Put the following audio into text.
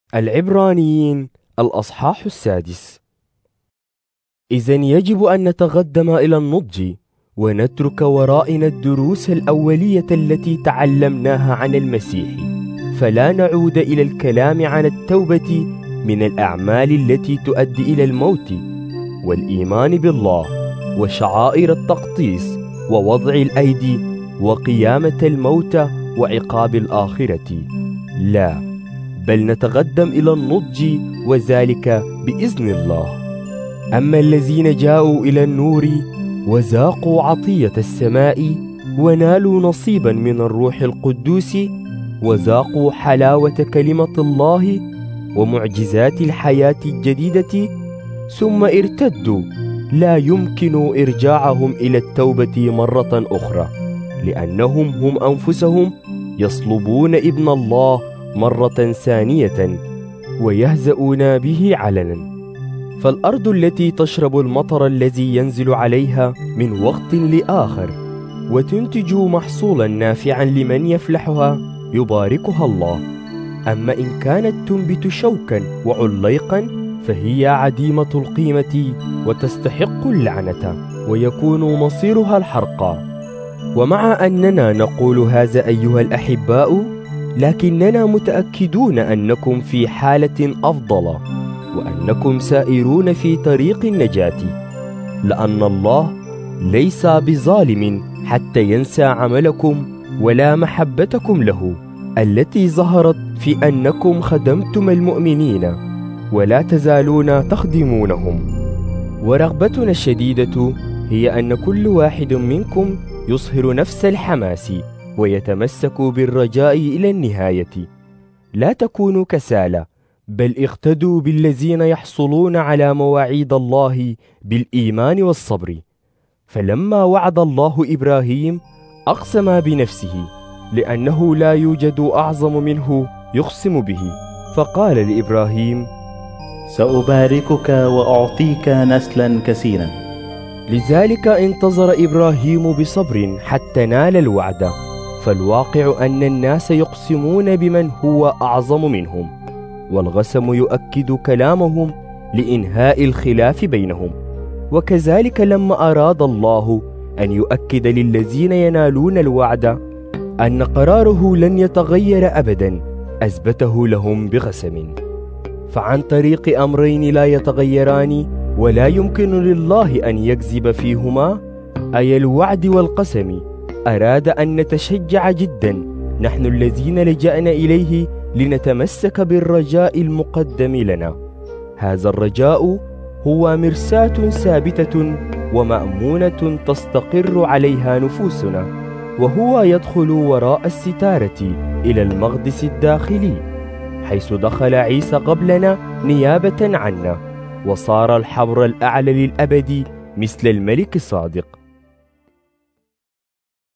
العبرانيين الأصحاح 6. إذن يجب أن نتقدم إلى النضج ونترك ورائنا الدروس الأولية التي تعلمناها عن المسيح، فلا نعود إلى الكلام عن التوبة من الأعمال التي تؤدي إلى الموت، والإيمان بالله وشعائر التقديس ووضع الأيدي وقيامة الموتى وعقاب الآخرة. لا، بل نتقدم إلى النضج، وذلك بإذن الله. أما الذين جاءوا إلى النور وذاقوا عطية السماء ونالوا نصيبا من الروح القدوس وذاقوا حلاوة كلمة الله ومعجزات الحياة الجديدة ثم ارتدوا، لا يمكن إرجاعهم إلى التوبة مرة أخرى، لأنهم هم أنفسهم يصلبون ابن الله مرة ثانية ويهزؤون به علنا. فالأرض التي تشرب المطر الذي ينزل عليها من وقت لآخر وتنتج محصولا نافعا لمن يفلحها يباركها الله. أما إن كانت تنبت شوكا وعليقا فهي عديمة القيمة وتستحق اللعنة ويكون مصيرها الحرق. ومع أننا نقول هذا أيها الأحباء، لكننا متأكدون أنكم في حالة أفضل وأنكم سائرون في طريق النجاة، لأن الله ليس بظالم حتى ينسى عملكم ولا محبتكم له التي ظهرت في أنكم خدمتم المؤمنين ولا تزالون تخدمونهم. ورغبتنا الشديدة هي أن كل واحد منكم يظهر نفس الحماس ويتمسك بالرجاء إلى النهاية. لا تكونوا كسالى، بل اقتدوا بالذين يحصلون على مواعيد الله بالإيمان والصبر. فلما وعد الله إبراهيم أقسم بنفسه، لأنه لا يوجد أعظم منه يقسم به، فقال لإبراهيم: سأباركك وأعطيك نسلا كثيرا. لذلك انتظر إبراهيم بصبر حتى نال الوعد. فالواقع أن الناس يقسمون بمن هو أعظم منهم، والقسم يؤكد كلامهم لإنهاء الخلاف بينهم. وكذلك لما أراد الله أن يؤكد للذين ينالون الوعد أن قراره لن يتغير أبدا، أثبته لهم بقسم. فعن طريق أمرين لا يتغيران ولا يمكن لله أن يكذب فيهما، أي الوعد والقسم، أراد أن نتشجع جدا نحن الذين لجأنا إليه لنتمسك بالرجاء المقدم لنا. هذا الرجاء هو مرساة ثابتة ومأمونة تستقر عليها نفوسنا، وهو يدخل وراء الستارة إلى المقدس الداخلي، حيث دخل عيسى قبلنا نيابة عنا وصار الحبر الأعلى للأبد مثل الملك الصادق.